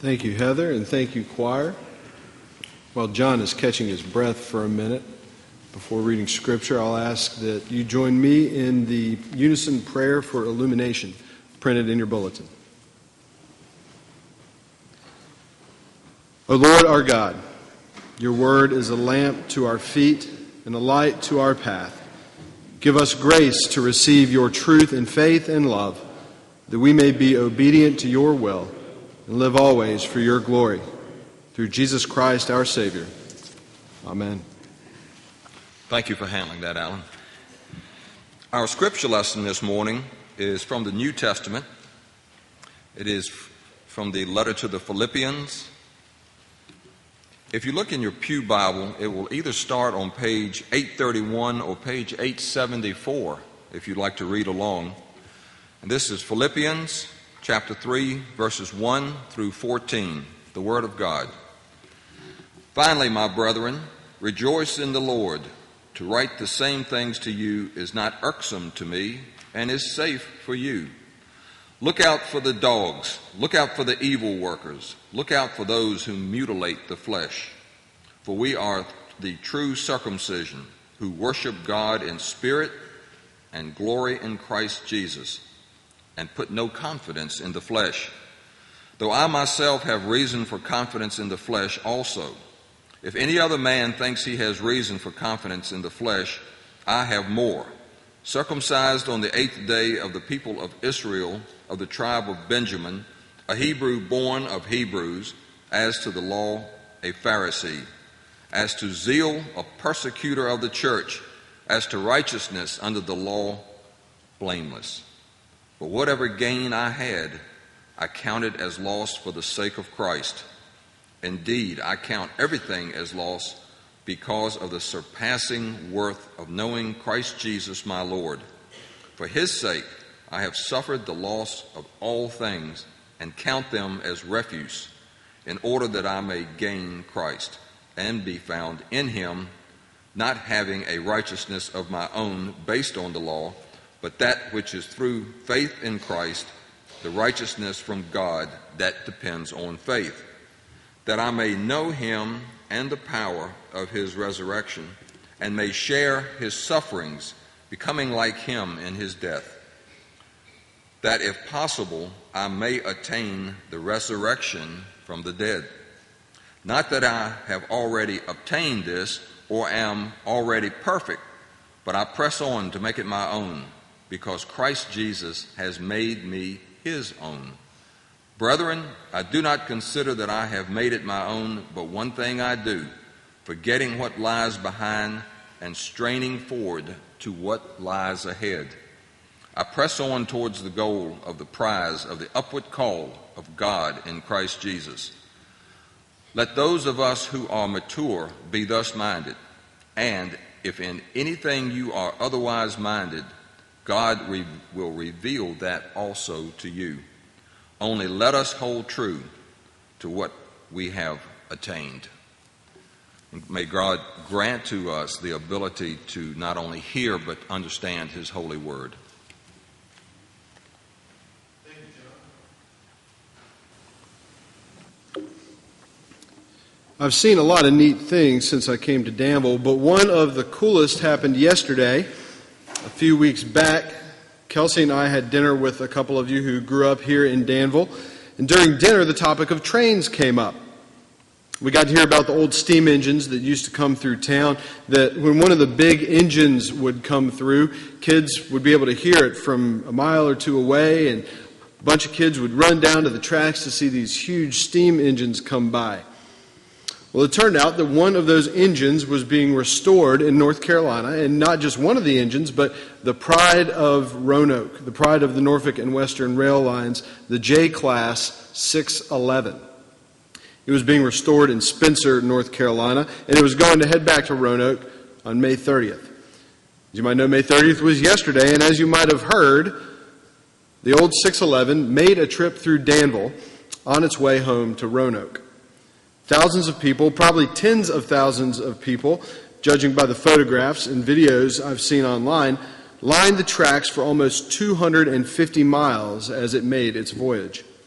Thank you, Heather, and thank you, choir. While John is catching his breath for a minute before reading Scripture, I'll ask that you join me in the unison prayer for illumination printed in your bulletin. O Lord our God, your word is a lamp to our feet and a light to our path. Give us grace to receive your truth in faith and love, that we may be obedient to your will and live always for your glory. Through Jesus Christ our Savior. Amen. Thank you for handling that, Alan. Our scripture lesson this morning is from the New Testament. It is from the letter to the Philippians. If you look in your pew Bible, it will either start on page 831 or page 874 if you'd like to read along. And this is Philippians chapter 3, verses 1 through 14, the Word of God. Finally, my brethren, rejoice in the Lord. To write the same things to you is not irksome to me and is safe for you. Look out for the dogs. Look out for the evil workers. Look out for those who mutilate the flesh. For we are the true circumcision, who worship God in spirit and glory in Christ Jesus, and put no confidence in the flesh. Though I myself have reason for confidence in the flesh also. If any other man thinks he has reason for confidence in the flesh, I have more. Circumcised on the 8th day of the people of Israel, of the tribe of Benjamin, a Hebrew born of Hebrews, as to the law, a Pharisee, as to zeal, a persecutor of the church, as to righteousness under the law, blameless. But whatever gain I had, I counted as loss for the sake of Christ. Indeed, I count everything as loss because of the surpassing worth of knowing Christ Jesus my Lord. For his sake, I have suffered the loss of all things and count them as refuse, in order that I may gain Christ and be found in him, not having a righteousness of my own based on the law, but that which is through faith in Christ, the righteousness from God that depends on faith, that I may know him and the power of his resurrection, and may share his sufferings, becoming like him in his death, that if possible I may attain the resurrection from the dead. Not that I have already obtained this or am already perfect, but I press on to make it my own, because Christ Jesus has made me his own. Brethren, I do not consider that I have made it my own, but one thing I do, forgetting what lies behind and straining forward to what lies ahead. I press on towards the goal of the prize of the upward call of God in Christ Jesus. Let those of us who are mature be thus minded, and if in anything you are otherwise minded, God will reveal that also to you. Only let us hold true to what we have attained. May God grant to us the ability to not only hear but understand his holy word. Thank you, John. I've seen a lot of neat things since I came to Danville, but one of the coolest happened yesterday. A few weeks back, Kelsey and I had dinner with a couple of you who grew up here in Danville, and during dinner the topic of trains came up. We got to hear about the old steam engines that used to come through town, that when one of the big engines would come through, kids would be able to hear it from a mile or two away, and a bunch of kids would run down to the tracks to see these huge steam engines come by. Well, it turned out that one of those engines was being restored in North Carolina, and not just one of the engines, but the pride of Roanoke, the pride of the Norfolk and Western rail lines, the J-Class 611. It was being restored in Spencer, North Carolina, and it was going to head back to Roanoke on May 30th. As you might know, May 30th was yesterday, and as you might have heard, the old 611 made a trip through Danville on its way home to Roanoke. Thousands of people, probably tens of thousands of people, judging by the photographs and videos I've seen online, lined the tracks for almost 250 miles as it made its voyage.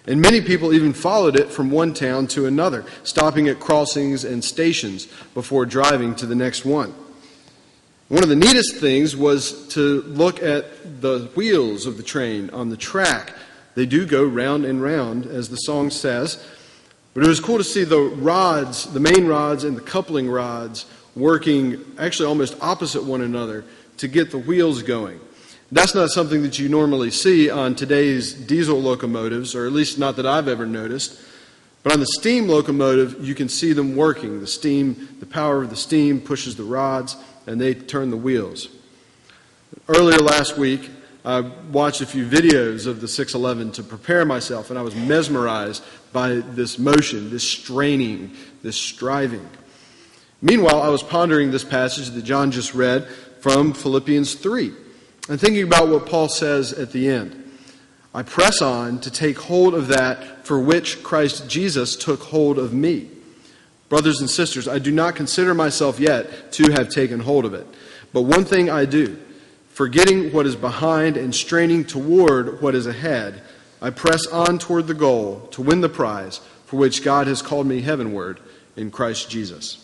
And many people even followed it from one town to another, stopping at crossings and stations before driving to the next one. One of the neatest things was to look at the wheels of the train on the track. They do go round and round, as the song says. But it was cool to see the rods, the main rods and the coupling rods, working actually almost opposite one another to get the wheels going. That's not something that you normally see on today's diesel locomotives, or at least not that I've ever noticed. But on the steam locomotive, you can see them working. The power of the steam pushes the rods, and they turn the wheels. Earlier last week, I watched a few videos of the 611 to prepare myself, and I was mesmerized by this motion, this straining, this striving. Meanwhile, I was pondering this passage that John just read from Philippians 3, and thinking about what Paul says at the end. I press on to take hold of that for which Christ Jesus took hold of me. Brothers and sisters, I do not consider myself yet to have taken hold of it. But one thing I do, forgetting what is behind and straining toward what is ahead, I press on toward the goal to win the prize for which God has called me heavenward in Christ Jesus.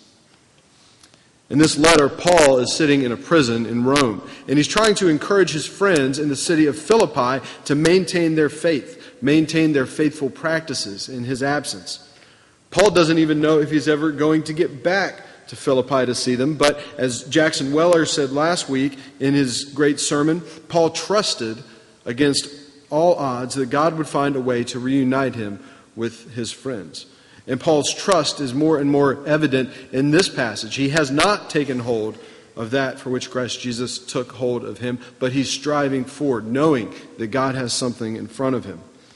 In this letter, Paul is sitting in a prison in Rome, and he's trying to encourage his friends in the city of Philippi to maintain their faith, maintain their faithful practices in his absence. Paul doesn't even know if he's ever going to get back to Philippi to see them, but as Jackson Weller said last week in his great sermon, Paul trusted against all odds that God would find a way to reunite him with his friends. And Paul's trust is more and more evident in this passage. He has not taken hold of that for which Christ Jesus took hold of him, but he's striving forward, knowing that God has something in front of him.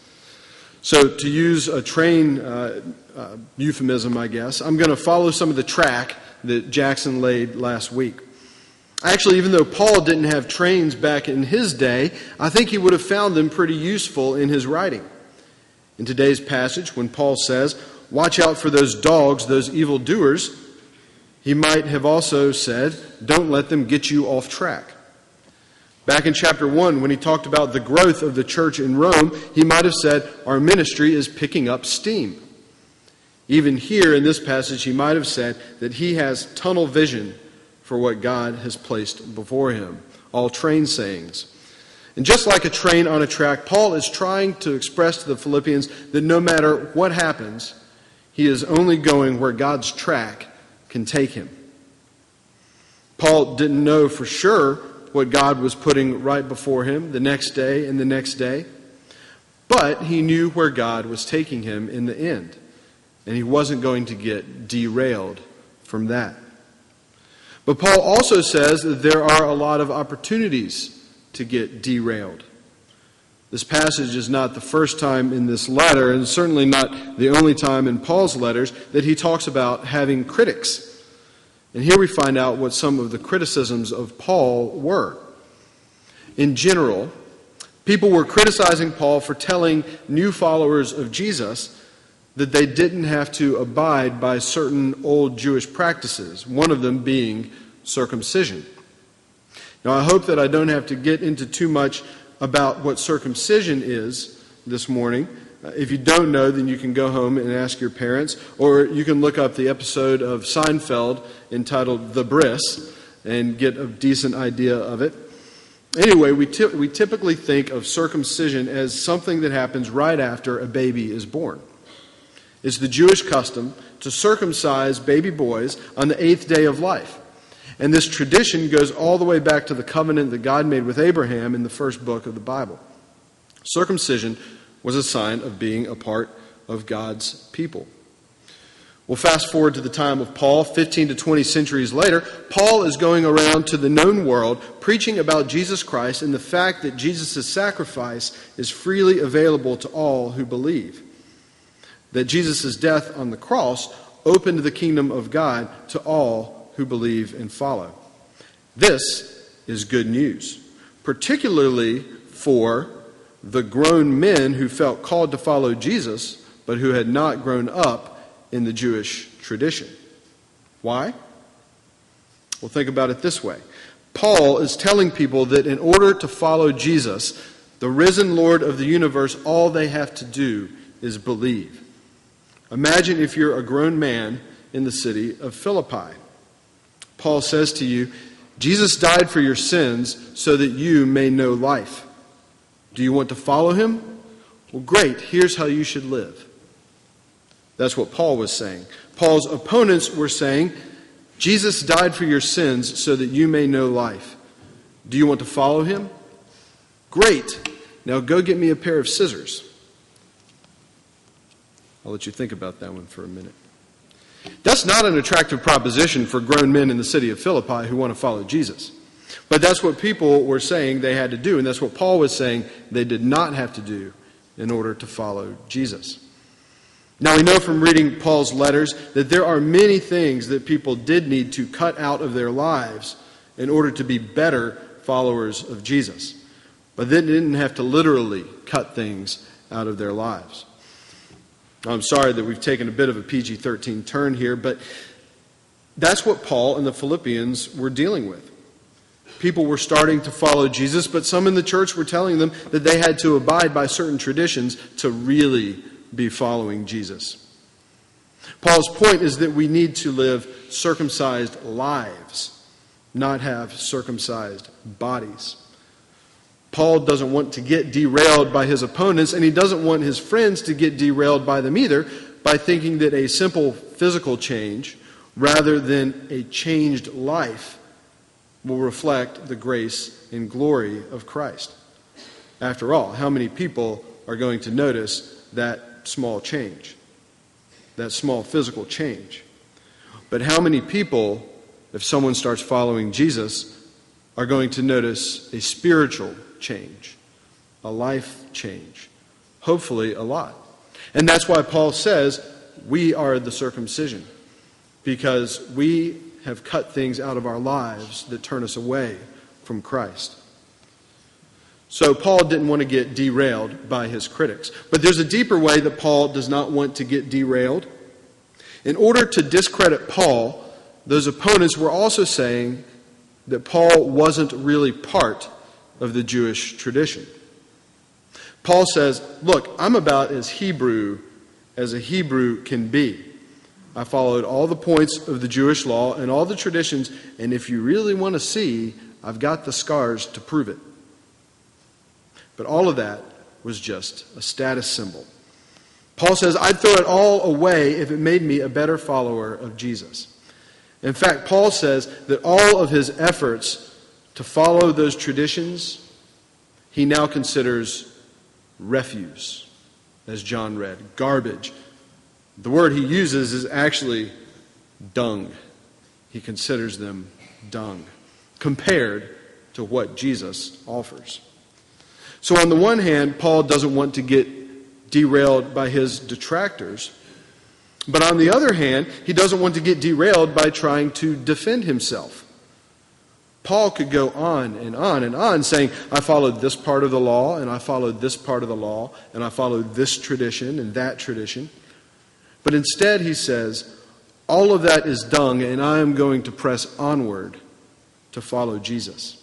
So to use a train euphemism, I guess, I'm going to follow some of the track that Jackson laid last week. Actually, even though Paul didn't have trains back in his day, I think he would have found them pretty useful in his writing. In today's passage, when Paul says, "Watch out for those dogs, those evildoers," he might have also said, "Don't let them get you off track." Back in chapter 1, when he talked about the growth of the church in Rome, he might have said, "Our ministry is picking up steam." Even here in this passage, he might have said that he has tunnel vision for what God has placed before him. All train sayings. And just like a train on a track, Paul is trying to express to the Philippians that no matter what happens, he is only going where God's track can take him. Paul didn't know for sure what God was putting right before him the next day and the next day, but he knew where God was taking him in the end, and he wasn't going to get derailed from that. But Paul also says that there are a lot of opportunities to get derailed. This passage is not the first time in this letter, and certainly not the only time in Paul's letters, that he talks about having critics. And here we find out what some of the criticisms of Paul were. In general, people were criticizing Paul for telling new followers of Jesus that they didn't have to abide by certain old Jewish practices, one of them being circumcision. Now, I hope that I don't have to get into too much about what circumcision is this morning. If you don't know, then you can go home and ask your parents, or you can look up the episode of Seinfeld entitled The Bris and get a decent idea of it. Anyway, we typically think of circumcision as something that happens right after a baby is born. It's the Jewish custom to circumcise baby boys on the 8th day of life. And this tradition goes all the way back to the covenant that God made with Abraham in the first book of the Bible. Circumcision was a sign of being a part of God's people. Well, fast forward to the time of Paul, 15 to 20 centuries later. Paul is going around to the known world preaching about Jesus Christ and the fact that Jesus' sacrifice is freely available to all who believe. That Jesus' death on the cross opened the kingdom of God to all who believe and follow. This is good news, particularly for the grown men who felt called to follow Jesus, but who had not grown up in the Jewish tradition. Why? Well, think about it this way. Paul is telling people that in order to follow Jesus, the risen Lord of the universe, all they have to do is believe. Imagine if you're a grown man in the city of Philippi. Paul says to you, Jesus died for your sins so that you may know life. Do you want to follow him? Well, great. Here's how you should live. That's what Paul was saying. Paul's opponents were saying, Jesus died for your sins so that you may know life. Do you want to follow him? Great. Now go get me a pair of scissors. I'll let you think about that one for a minute. That's not an attractive proposition for grown men in the city of Philippi who want to follow Jesus. But that's what people were saying they had to do, and that's what Paul was saying they did not have to do in order to follow Jesus. Now we know from reading Paul's letters that there are many things that people did need to cut out of their lives in order to be better followers of Jesus. But they didn't have to literally cut things out of their lives. I'm sorry that we've taken a bit of a PG-13 turn here, but that's what Paul and the Philippians were dealing with. People were starting to follow Jesus, but some in the church were telling them that they had to abide by certain traditions to really be following Jesus. Paul's point is that we need to live circumcised lives, not have circumcised bodies. Paul doesn't want to get derailed by his opponents, and he doesn't want his friends to get derailed by them either, by thinking that a simple physical change, rather than a changed life, will reflect the grace and glory of Christ. After all, how many people are going to notice that small change, that small physical change? But how many people, if someone starts following Jesus, are going to notice a spiritual change, a life change? Hopefully a lot. And that's why Paul says we are the circumcision, because we have cut things out of our lives that turn us away from Christ. So Paul didn't want to get derailed by his critics. But there's a deeper way that Paul does not want to get derailed. In order to discredit Paul, those opponents were also saying that Paul wasn't really part of the Jewish tradition. Paul says, look, I'm about as Hebrew as a Hebrew can be. I followed all the points of the Jewish law and all the traditions, and if you really want to see, I've got the scars to prove it. But all of that was just a status symbol. Paul says, I'd throw it all away if it made me a better follower of Jesus. In fact, Paul says that all of his efforts to follow those traditions, he now considers refuse, as John read, garbage. The word he uses is actually dung. He considers them dung, compared to what Jesus offers. So on the one hand, Paul doesn't want to get derailed by his detractors. But on the other hand, he doesn't want to get derailed by trying to defend himself. Paul could go on and on and on saying, I followed this part of the law, and I followed this part of the law, and I followed this tradition and that tradition. But instead he says, all of that is dung, and I am going to press onward to follow Jesus.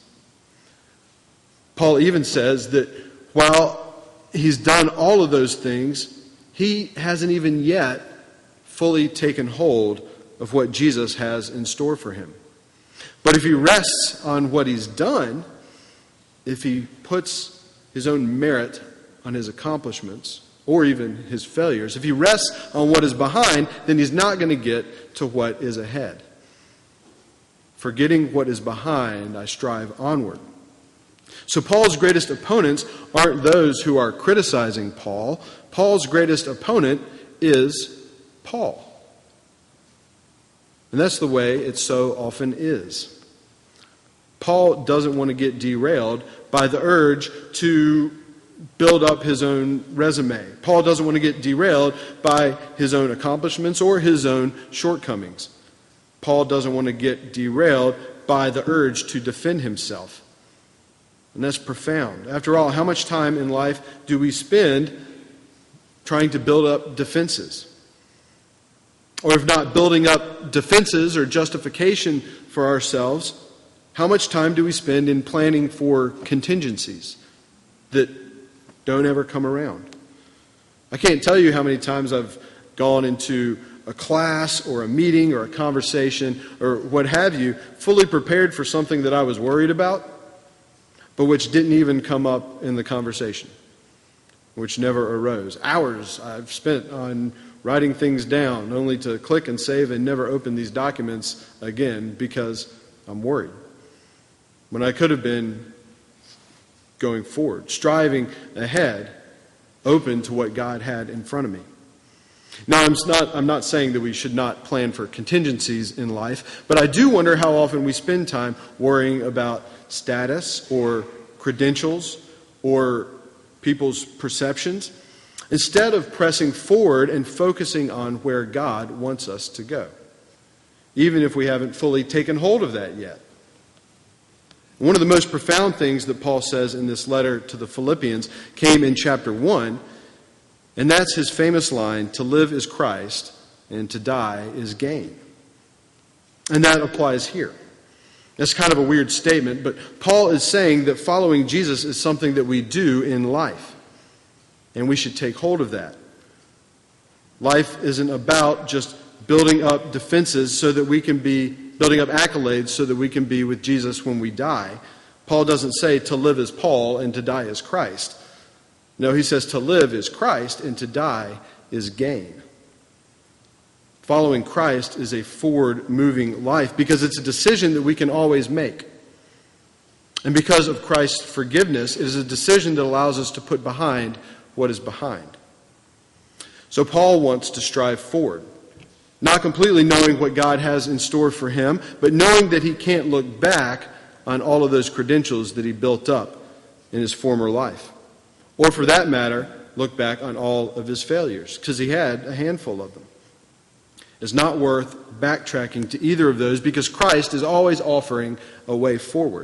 Paul even says that while he's done all of those things, he hasn't even yet fully taken hold of what Jesus has in store for him. But if he rests on what he's done, if he puts his own merit on his accomplishments, or even his failures, if he rests on what is behind, then he's not going to get to what is ahead. Forgetting what is behind, I strive onward. So Paul's greatest opponents aren't those who are criticizing Paul. Paul's greatest opponent is Paul. And that's the way it so often is. Paul doesn't want to get derailed by the urge to build up his own resume. Paul doesn't want to get derailed by his own accomplishments or his own shortcomings. Paul doesn't want to get derailed by the urge to defend himself. And that's profound. After all, how much time in life do we spend trying to build up defenses? Or if not building up defenses or justification for ourselves, how much time do we spend in planning for contingencies that don't ever come around? I can't tell you how many times I've gone into a class or a meeting or a conversation or what have you, fully prepared for something that I was worried about, but which didn't even come up in the conversation, which never arose. Hours I've spent on writing things down, only to click and save and never open these documents again because I'm worried. When I could have been going forward, striving ahead, open to what God had in front of me. Now, I'm not saying that we should not plan for contingencies in life, but I do wonder how often we spend time worrying about status or credentials or people's perceptions, instead of pressing forward and focusing on where God wants us to go, even if we haven't fully taken hold of that yet. One of the most profound things that Paul says in this letter to the Philippians came in chapter 1, and that's his famous line, "To live is Christ, and to die is gain." And that applies here. That's kind of a weird statement, but Paul is saying that following Jesus is something that we do in life, and we should take hold of that. Life isn't about just building up defenses so that we can be, building up accolades so that we can be with Jesus when we die. Paul doesn't say to live is Paul and to die is Christ. No, he says to live is Christ and to die is gain. Following Christ is a forward-moving life because it's a decision that we can always make. And because of Christ's forgiveness, it is a decision that allows us to put behind what is behind. So Paul wants to strive forward, not completely knowing what God has in store for him, but knowing that he can't look back on all of those credentials that he built up in his former life. Or for that matter, look back on all of his failures, because he had a handful of them. It's not worth backtracking to either of those because Christ is always offering a way forward.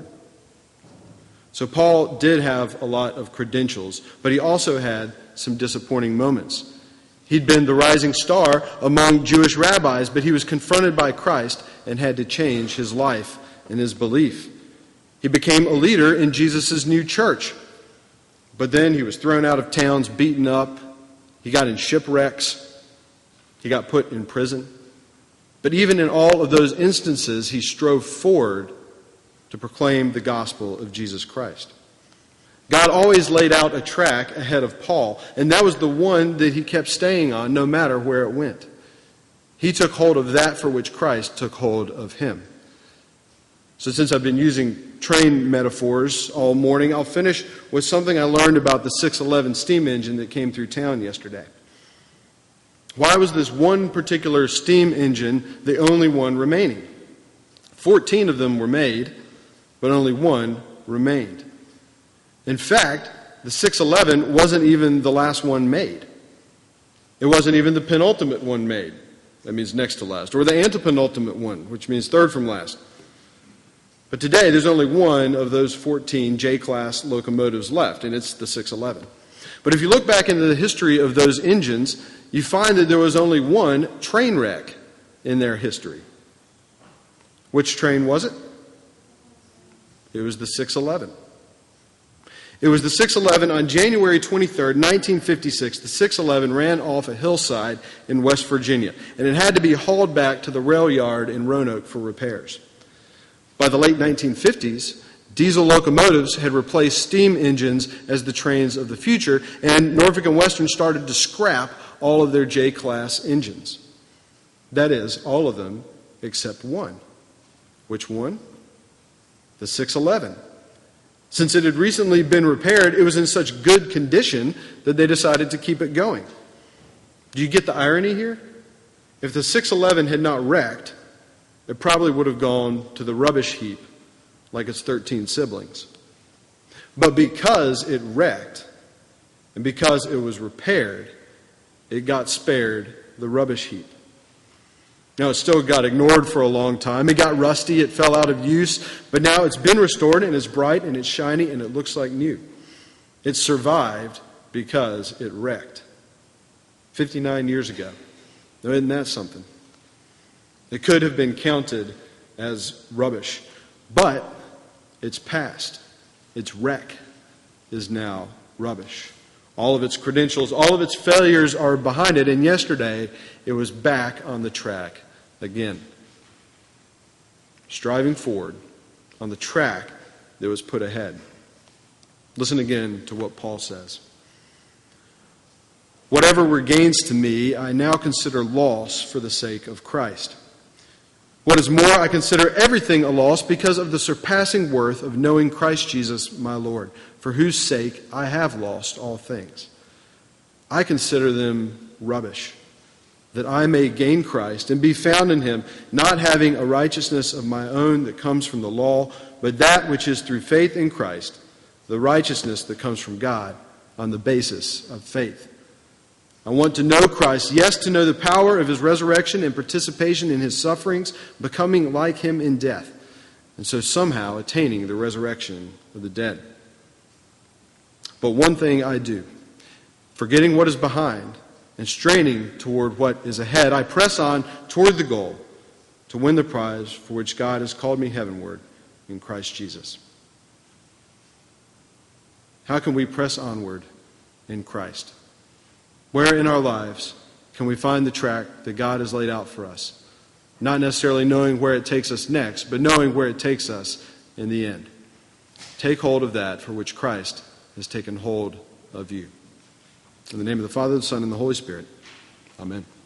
So Paul did have a lot of credentials, but he also had some disappointing moments. He'd been the rising star among Jewish rabbis, but he was confronted by Christ and had to change his life and his belief. He became a leader in Jesus' new church, but then he was thrown out of towns, beaten up. He got in shipwrecks. He got put in prison. But even in all of those instances, he strove forward to proclaim the gospel of Jesus Christ. God always laid out a track ahead of Paul, and that was the one that he kept staying on no matter where it went. He took hold of that for which Christ took hold of him. So since I've been using train metaphors all morning, I'll finish with something I learned about the 611 steam engine that came through town yesterday. Why was this one particular steam engine the only one remaining? 14 of them were made, but only one remained. In fact, the 611 wasn't even the last one made. It wasn't even the penultimate one made. That means next to last. Or the antepenultimate one, which means third from last. But today, there's only one of those 14 J-class locomotives left, and it's the 611. But if you look back into the history of those engines, you find that there was only one train wreck in their history. Which train was it? It was the 611. It was the 611 on January 23rd, 1956. The 611 ran off a hillside in West Virginia, and it had to be hauled back to the rail yard in Roanoke for repairs. By the late 1950s, diesel locomotives had replaced steam engines as the trains of the future, and Norfolk and Western started to scrap all of their J-class engines. That is, all of them except one. Which one? The 611. Since it had recently been repaired, it was in such good condition that they decided to keep it going. Do you get the irony here? If the 611 had not wrecked, it probably would have gone to the rubbish heap like its 13 siblings. But because it wrecked, and because it was repaired, it got spared the rubbish heap. Now, it still got ignored for a long time. It got rusty, it fell out of use, but now it's been restored and it's bright and it's shiny and it looks like new. It survived because it wrecked. 59 years ago. Now, isn't that something? It could have been counted as rubbish, but it's past. Its wreck is now rubbish. All of its credentials, all of its failures are behind it, and yesterday it was back on the track again. Striving forward on the track that was put ahead. Listen again to what Paul says. Whatever were gains to me, I now consider loss for the sake of Christ. What is more, I consider everything a loss because of the surpassing worth of knowing Christ Jesus my Lord, for whose sake I have lost all things. I consider them rubbish, that I may gain Christ and be found in him, not having a righteousness of my own that comes from the law, but that which is through faith in Christ, the righteousness that comes from God on the basis of faith. I want to know Christ, yes, to know the power of his resurrection and participation in his sufferings, becoming like him in death, and so somehow attaining the resurrection of the dead. But one thing I do, forgetting what is behind and straining toward what is ahead, I press on toward the goal to win the prize for which God has called me heavenward in Christ Jesus. How can we press onward in Christ? Where in our lives can we find the track that God has laid out for us? Not necessarily knowing where it takes us next, but knowing where it takes us in the end. Take hold of that for which Christ has taken hold of you. In the name of the Father, the Son, and the Holy Spirit. Amen.